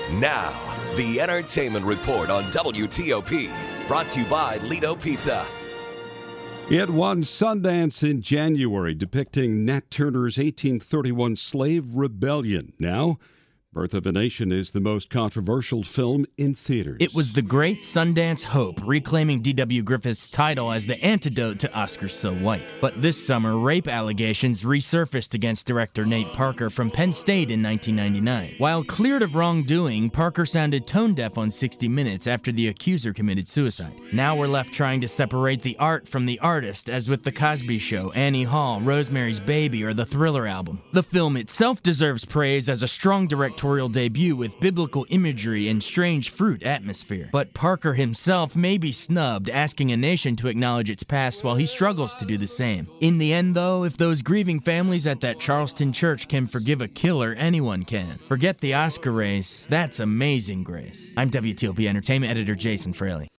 Now, the Entertainment Report on WTOP, brought to you by Lido Pizza. It won Sundance in January, depicting Nat Turner's 1831 slave rebellion. Now, Birth of a Nation is the most controversial film in theaters. It was the great Sundance hope, reclaiming D.W. Griffith's title as the antidote to Oscars So White. But this summer, rape allegations resurfaced against director Nate Parker from Penn State in 1999. While cleared of wrongdoing, Parker sounded tone-deaf on 60 Minutes after the accuser committed suicide. Now we're left trying to separate the art from the artist, as with The Cosby Show, Annie Hall, Rosemary's Baby, or the Thriller album. The film itself deserves praise as a strong directorial debut with biblical imagery and strange fruit atmosphere. But Parker himself may be snubbed, asking a nation to acknowledge its past while he struggles to do the same. In the end, though, if those grieving families at that Charleston church can forgive a killer, anyone can. Forget the Oscar race. That's Amazing Grace. I'm WTOP Entertainment Editor Jason Fraley.